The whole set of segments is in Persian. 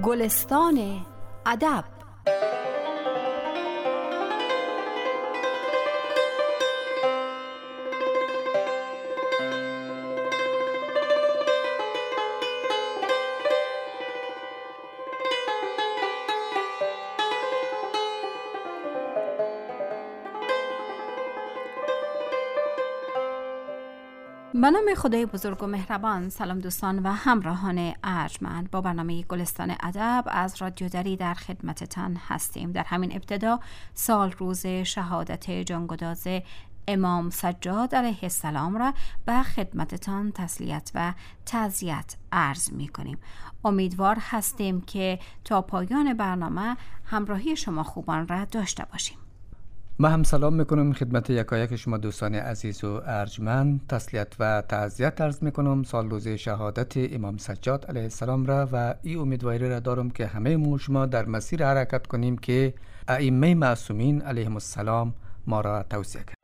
گلستان ادب. به نام خدای بزرگ و مهربان. سلام دوستان و همراهان ارجمند، با برنامه گلستان ادب از رادیو دری در خدمتتان هستیم. در همین ابتدا سال روز شهادت جانگداز امام سجاد علیه السلام را به خدمتتان تسلیت و تعزیت عرض می کنیم. امیدوار هستیم که تا پایان برنامه همراهی شما خوبان را داشته باشیم. من هم سلام میکنم خدمت یکایک شما دوستان عزیز و ارجمند. تسلیت و تعزیت عرض میکنم سال روز شهادت امام سجاد علیه السلام را و این امیدواری را دارم که همه ما شما در مسیر حرکت کنیم که ائمه معصومین علیهم السلام ما را توصیه کرد.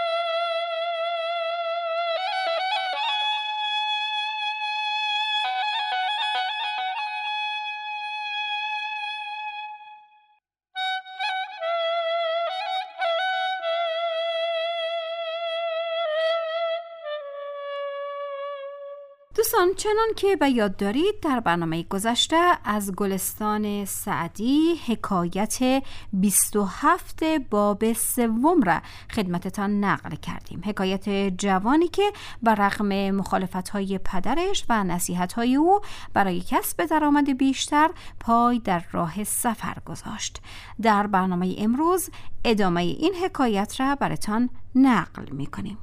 دوستان، چنان که به یاد دارید در برنامه گذشته از گلستان سعدی حکایت 27 باب سوم را خدمتتان نقل کردیم. حکایت جوانی که بر رغم مخالفت‌های پدرش و نصیحت‌های او برای کسب درآمد بیشتر پای در راه سفر گذاشت. در برنامه امروز ادامه این حکایت را براتان نقل می‌کنیم.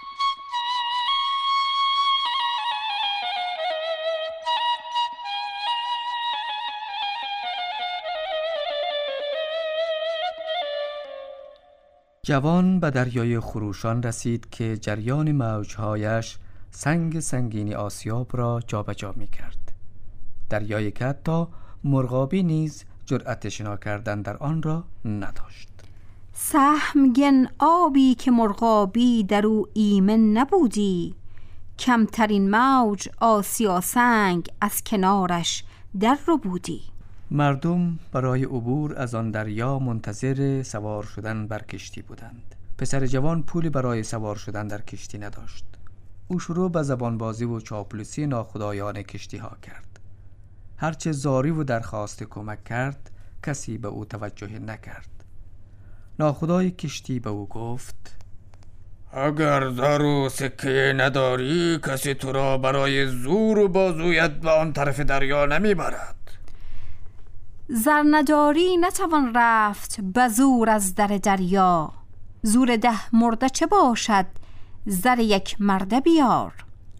جوان به دریای خروشان رسید که جریان موجهایش سنگ سنگین آسیاب را جابجا می کرد. دریایی که حتی مرغابی نیز جرأت شنا کردن در آن را نداشت. سهمگن آبی که مرغابی در او ایمن نبودی، کمترین موج آسیا سنگ از کنارش در رو بودی. مردم برای عبور از آن دریا منتظر سوار شدن بر کشتی بودند. پسر جوان پولی برای سوار شدن در کشتی نداشت. او شروع به زبانبازی و چاپلوسی ناخدایان کشتی ها کرد. هرچه زاری و درخواست کمک کرد کسی به او توجه نکرد. ناخدای کشتی به او گفت: اگر زر و سکه نداری کسی تو را برای زور و بازویت به آن طرف دریا نمیبرد. زر نداری نتوان رفت به زور از در دریا، زور 10 مرده چه باشد زر 1 مرده بیار.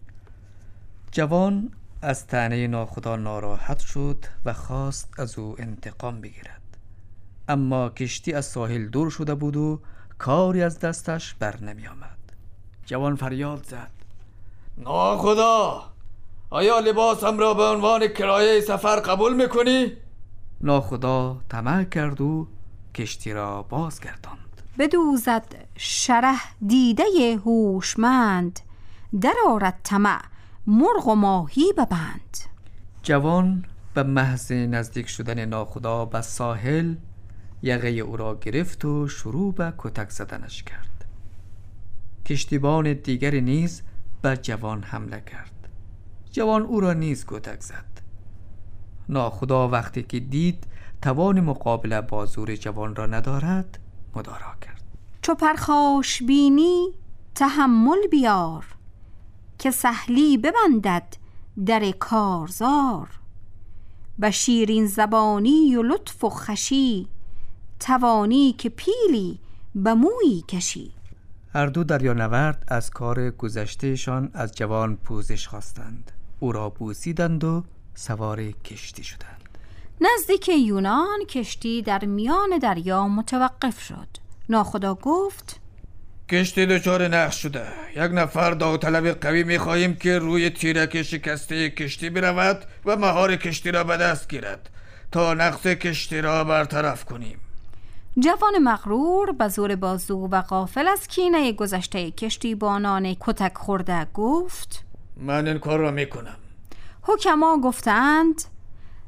جوان از طعنه ناخدا ناراحت شد و خواست از او انتقام بگیرد، اما کشتی از ساحل دور شده بود و کاری از دستش بر نمی آمد. جوان فریاد زد: ناخدا، آیا لباسم را به عنوان کرایه سفر قبول میکنی؟ ناخدا طمع کرد و کشتی را بازگرداند. بدوزد شره دیده هوشمند، در آرد طمع مرغ و ماهی ببند. جوان به محض نزدیک شدن ناخدا به ساحل یقه او را گرفت و شروع به کتک زدنش کرد. کشتیبان دیگری نیز به جوان حمله کرد. جوان او را نیز کتک زد. ناخدا وقتی که دید توان مقابله با زور جوان را ندارد مدارا کرد. چو پرخاش بینی تحمل بیار، که سهلی ببندد در کارزار. به شیرین زبانی و لطف و خوشی، توانی که پیلی به مویی کشی. هر دو دریانورد از کار گذشتهشان از جوان پوزش خواستند. او را بوسیدند و سوار کشتی شدند. نزدیک یونان کشتی در میان دریا متوقف شد. ناخدا گفت: کشتی دچار نقص شده. 1 نفر داوطلب قوی می‌خواهیم که روی تیرک شکسته کشتی برود و مهار کشتی را به دست گیرد تا نقص کشتی را برطرف کنیم. جوان مغرور به زور بازو و غافل از کینه گذشته کشتیبانان کتک خورده گفت: من این کار را میکنم. حکما گفتند: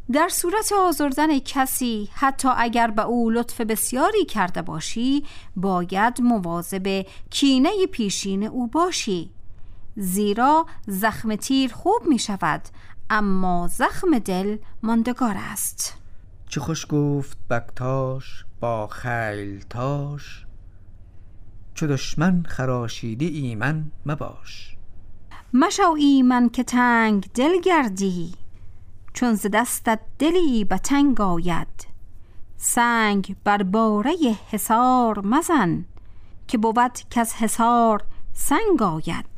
در صورت آزردن کسی حتی اگر به او لطف بسیاری کرده باشی باید مواظب کینه پیشین او باشی، زیرا زخم تیر خوب می شود اما زخم دل ماندگار است. چه خوش گفت بکتاش با خیلتاش، چو دشمن خراشیدی ایمن مباش. مشو ایمن که تنگ دل گردی، چون ز دستت دلی به تنگ آید. سنگ بر باره حصار مزن، که بود کز حصار سنگ آید.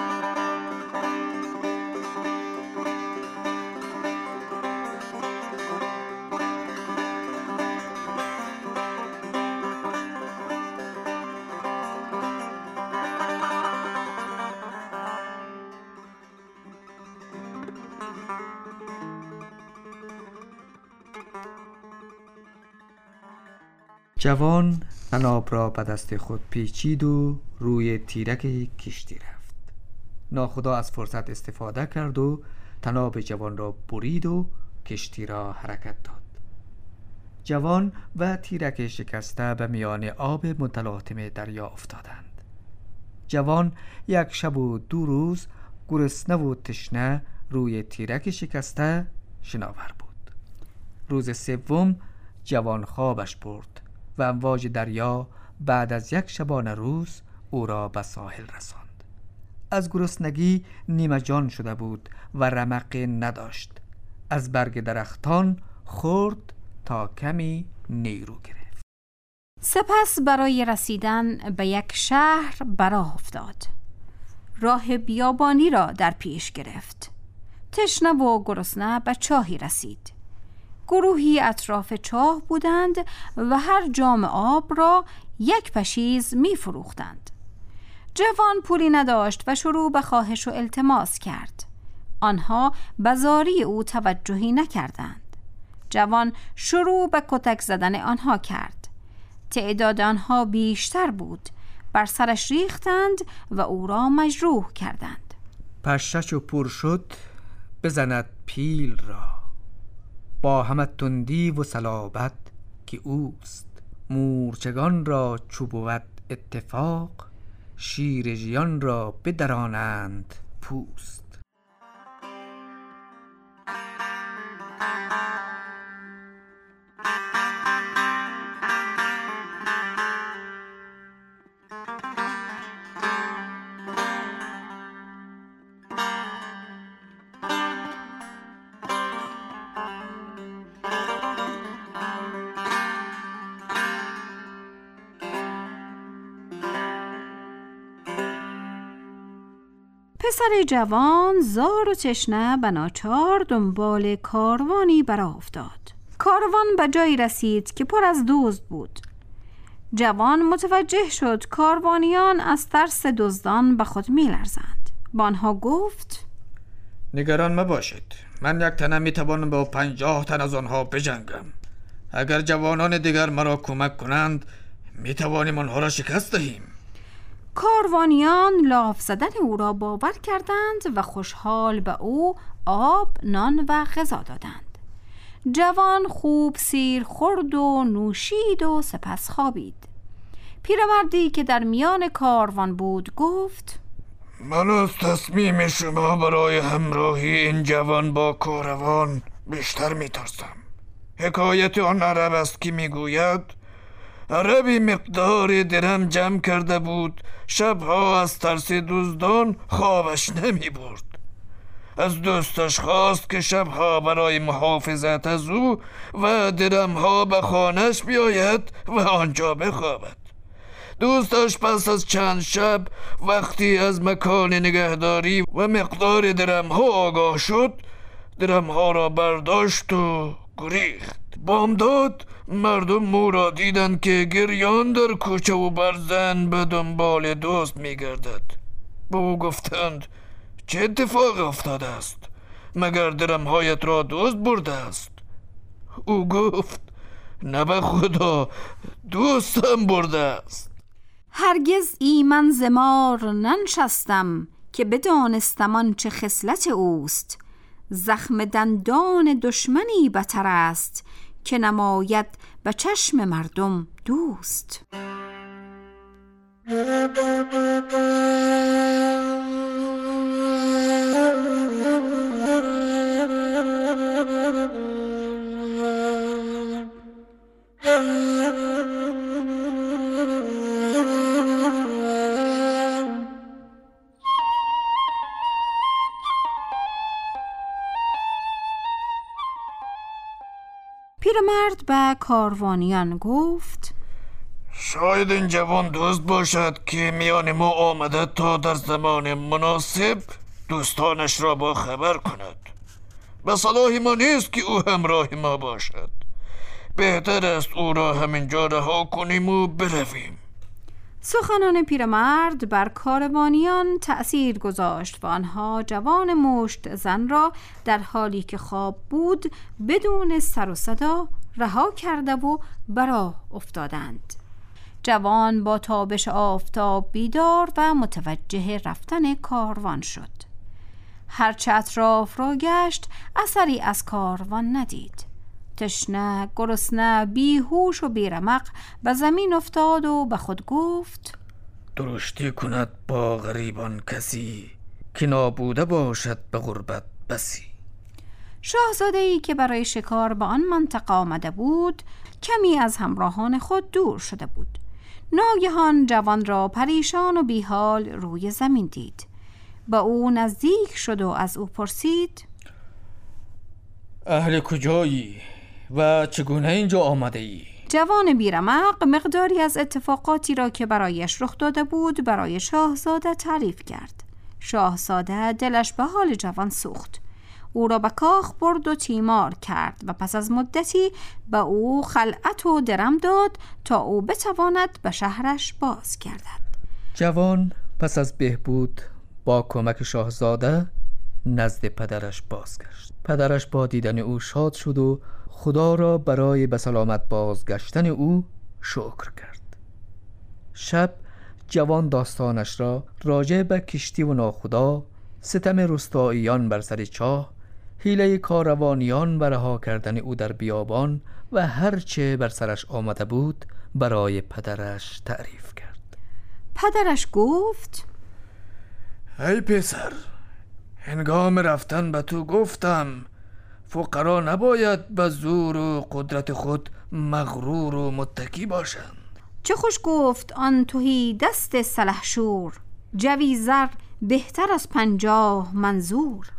جوان عناب را به دست خود پیچید و روی تیرک کشتی رفت. ناخدا از فرصت استفاده کرد و طناب جوان را برید و کشتی را حرکت داد. جوان و تیرک شکسته به میان آب متلاطم دریا افتادند. جوان یک شب و 2 روز گرسنه و تشنه روی تیرک شکسته شناور بود. روز سوم جوان خوابش برد و امواج دریا بعد از 1 شبانه روز او را به ساحل رساند. از گرسنگی نیمه جان شده بود و رمق نداشت. از برگ درختان خورد تا کمی نیرو گرفت. سپس برای رسیدن به یک شهر براه افتاد. راه بیابانی را در پیش گرفت. تشنه و گرسنه به چاهی رسید. گروهی اطراف چاه بودند و هر جام آب را 1 پشیز می فروختند. جوان پولی نداشت و شروع به خواهش و التماس کرد. آنها به زاری او توجهی نکردند. جوان شروع به کتک زدن آنها کرد. تعداد آنها بیشتر بود. بر سرش ریختند و او را مجروح کردند. پشش و پر شد بزند پیل را، با همه تندی و صلابت که اوست. مورچگان را چو بود اتفاق، شیر ژیان را بدرانند پوست. پسر جوان زار و تشنه به ناچار دنبال کاروانی برآ افتاد. کاروان به جایی رسید که پر از دزد بود. جوان متوجه شد کاروانیان از ترس دزدان به خود می لرزند. با آنها گفت: نگران مباشید، من 1 تنه می توانم با 50 تن از آنها بجنگم. اگر جوانان دیگر مرا کمک کنند می توانیم آنها را شکست دهیم. کاروانیان لاف زدن او را باور کردند و خوشحال به او آب، نان و غذا دادند. جوان خوب سیر خورد و نوشید و سپس خوابید. پیرمردی که در میان کاروان بود گفت: من از تصمیم شما برای همراهی این جوان با کاروان بیشتر می‌ترسم. حکایت آن عرب است که میگوید عربی مقدار درم جمع کرده بود، شبها از ترس دزدان خوابش نمی برد. از دوستش خواست که شبها برای محافظت از او و درمها به خانهش بیاید و آنجا بخوابد. دوستش پس از چند شب وقتی از مکان نگهداری و مقدار درمها آگاه شد، درمها را برداشت و گریخت. بامداد مردم مو را دیدند که گریان در کوچه و برزن به دنبال دوست می گردد. به او گفتند: چه اتفاق افتاده است؟ مگر درمهایت را دزد برده است؟ او گفت: نه به خدا، دوستم برده است. هرگز ایمن زمار ننشستم، که بدانستم آن چه خصلت اوست. زخم دندان دشمنی بتر است که نماید به چشم مردم دوست. پیرمرد به کاروانیان گفت: شاید این جوان دوست باشد که میان ما آمده تا در زمان مناسب دوستانش را با خبر کند. به صلاح ما نیست که او همراه ما باشد. بهتر است او را همینجا رها کنیم و برویم. سخنان پیرمرد بر کاروانیان تأثیر گذاشت و آنها جوان مشت زن را در حالی که خواب بود بدون سر و صدا رها کرده و براه افتادند. جوان با تابش آفتاب بیدار و متوجه رفتن کاروان شد. هرچه اطراف را گشت اثری از کاروان ندید. تشنه، گرسنه، بیهوش و بیرمق به زمین افتاد و به خود گفت: درشتی کند با غریبان کسی، که نابوده باشد به غربت بسی. شاهزاده‌ای که برای شکار به آن منطقه آمده بود کمی از همراهان خود دور شده بود. ناگهان جوان را پریشان و بیحال روی زمین دید. به او نزدیک شد و از او پرسید: اهل کجایی و چگونه اینجا آمده ای؟ جوان بیرمق مقداری از اتفاقاتی را که برایش رخ داده بود برای شاهزاده تعریف کرد. شاهزاده دلش به حال جوان سوخت. او را به کاخ برد و تیمار کرد و پس از مدتی به او خلعت و درم داد تا او بتواند به شهرش باز گردد. جوان پس از بهبود با کمک شاهزاده نزد پدرش بازگشت. پدرش با دیدن او شاد شد و خدا را برای به سلامت بازگشتن او شکر کرد. شب جوان داستانش را راجع به کشتی و ناخدا، ستم روستاییان بر سر چاه، حیله کاروانیان و رها کردن او در بیابان و هرچه بر سرش آمده بود برای پدرش تعریف کرد. پدرش گفت: ای پسر، هنگام رفتن به تو گفتم فقرا نباید به زور و قدرت خود مغرور و متکی باشند. چه خوش گفت آن تهی دست سلحشور، جوی زر بهتر از 50 منظور.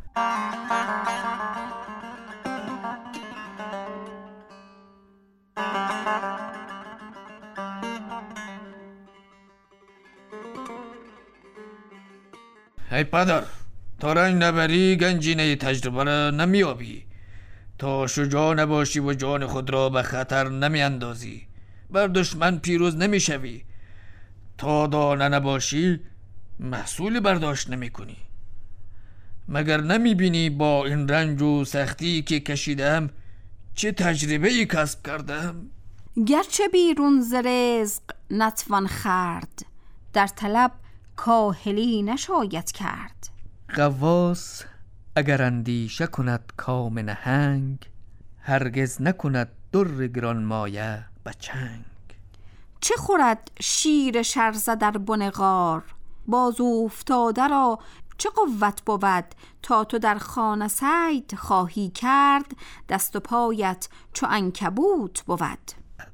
ای پدر، تا رنج نبری گنجینه تجربه را نمیابی. تا شجاع نباشی و جان خود را به خطر نمی اندازی بر دشمن پیروز نمی شوی. تا دانه نباشی محصول برداشت نمی کنی. مگر نمی بینی با این رنج و سختی که کشیدم چه تجربه ای کسب کردم؟ گرچه بیرون ز رزق نتوان خورد، در طلب کاهلی نشاید کرد. غواص اگر اندیشه کند کام نهنگ، هرگز نکند در گرانمایه به چنگ. چه خورد شیر شرزه در بن غار، باز افتاده را چه قوت بود؟ تا تو در خانه صید خواهی کرد، دست و پایت چو عنکبوت بود.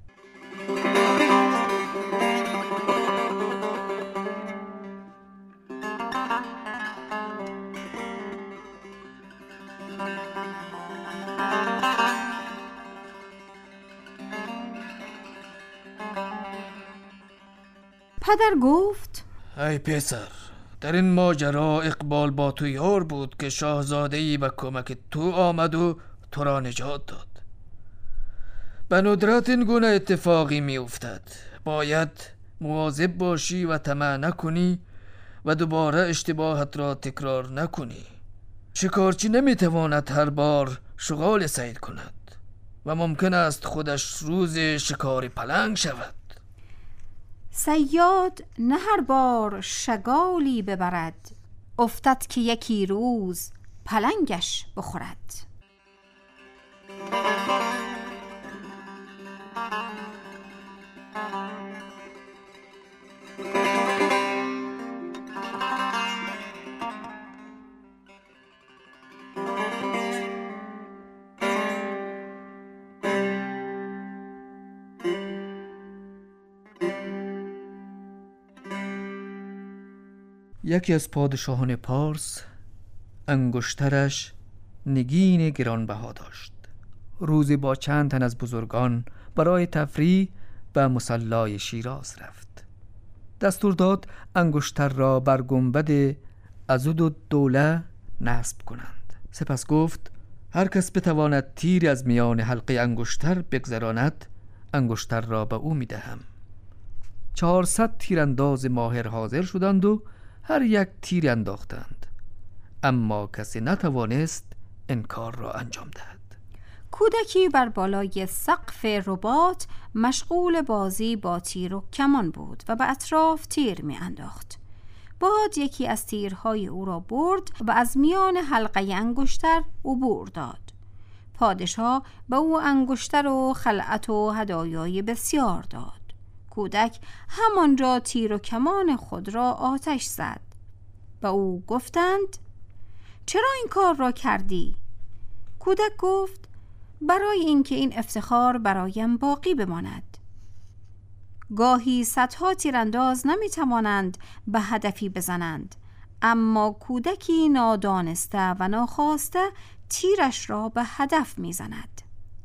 پدر گفت: ای پسر، در این ماجرا اقبال با تو یار بود که شاهزاده‌ای به کمک تو آمد و تو را نجات داد. به ندرت این گونه اتفاقی می افتد. باید مواظب باشی و طمع نکنی و دوباره اشتباهت را تکرار نکنی. شکارچی نمی تواند هر بار شغال صید کند و ممکن است خودش روز شکار پلنگ شود. صیاد نه هر بار شگالی ببرد، افتد که یکی روز پلنگش بخورد. یکی از پادشاهان پارس انگشترش نگین گرانبها داشت. روزی با چند تن از بزرگان برای تفریح به مصلای شیراز رفت. دستور داد انگشتر را بر گنبد عضدالدوله نصب کنند. سپس گفت هر کس بتواند تیر از میان حلقه انگشتر بگذراند، انگشتر را به او میدهم. 400 تیرانداز ماهر حاضر شدند و هر یک تیر انداختند، اما کسی نتوانست این کار را انجام دهد. کودکی بر بالای سقف رباط مشغول بازی با تیر و کمان بود و به اطراف تیر می انداخت. باد یکی از تیرهای او را برد و از میان حلقه انگشتر عبور داد. پادشاه به او انگشتر و خلعت و هدایای بسیار داد. کودک همانجا تیر و کمان خود را آتش زد. به او گفتند چرا این کار را کردی؟ کودک گفت برای اینکه این افتخار برایم باقی بماند. گاهی صدها تیرانداز نمیتوانند به هدفی بزنند، اما کودکی نادانسته و ناخواسته تیرش را به هدف میزند.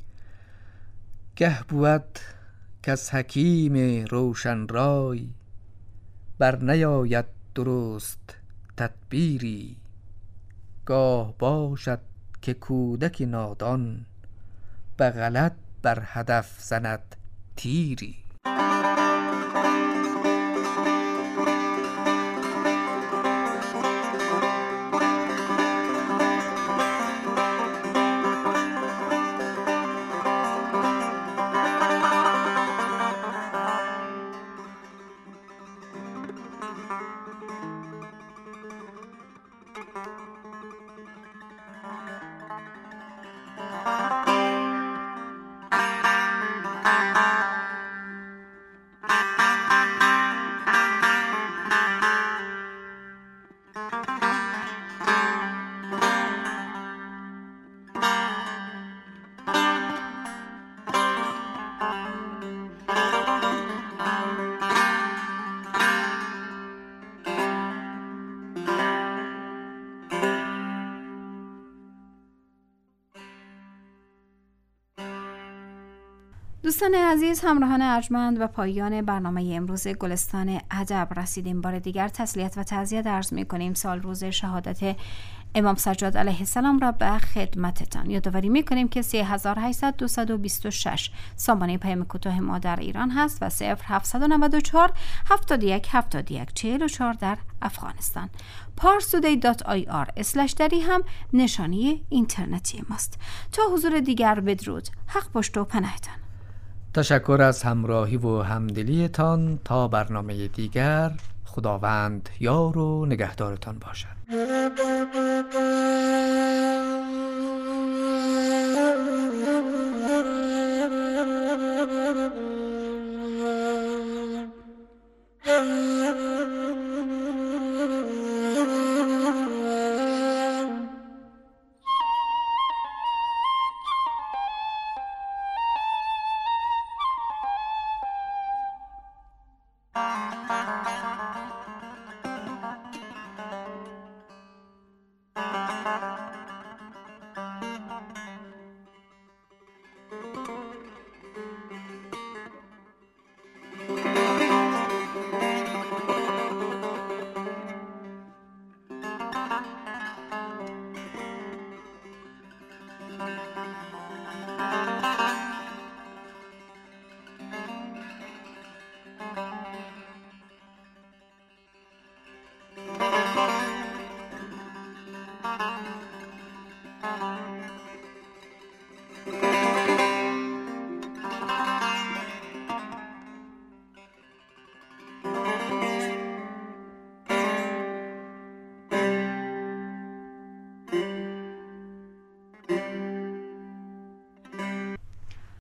گه بود که از حکیم روشن رای بر نیاید درست تدبیری. گاه باشد که کودک نادان به غلط بر هدف زند تیری. دوستان عزیز، همراهان ارجمند، و پایان برنامه امروز گلستان ادب رسیدیم. بار دیگر تسلیت و تعزیت عرض می‌کنیم. سال روز شهادت امام سجاد علیه السلام را به خدمتتان. یادآوری می‌کنیم که 3800 سامانه پیام کوتاه ما در ایران هست و 0794 71 71 44 در افغانستان. parstoday.ir/dari هم نشانی اینترنتی ماست. تا حضور دیگر بدرود. حق پشت و پناهتان. تشکر از همراهی و همدلیتان. تا برنامه دیگر، خداوند یار و نگهدارتان باشد.